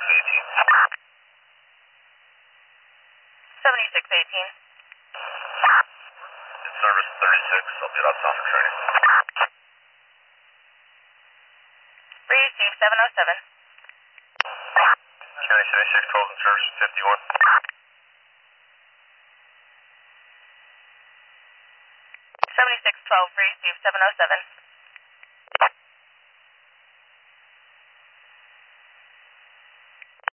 7618. Service 36, I'll be outside for training. Receive 707. County 76, 12 in service 51. 7612, receive 707.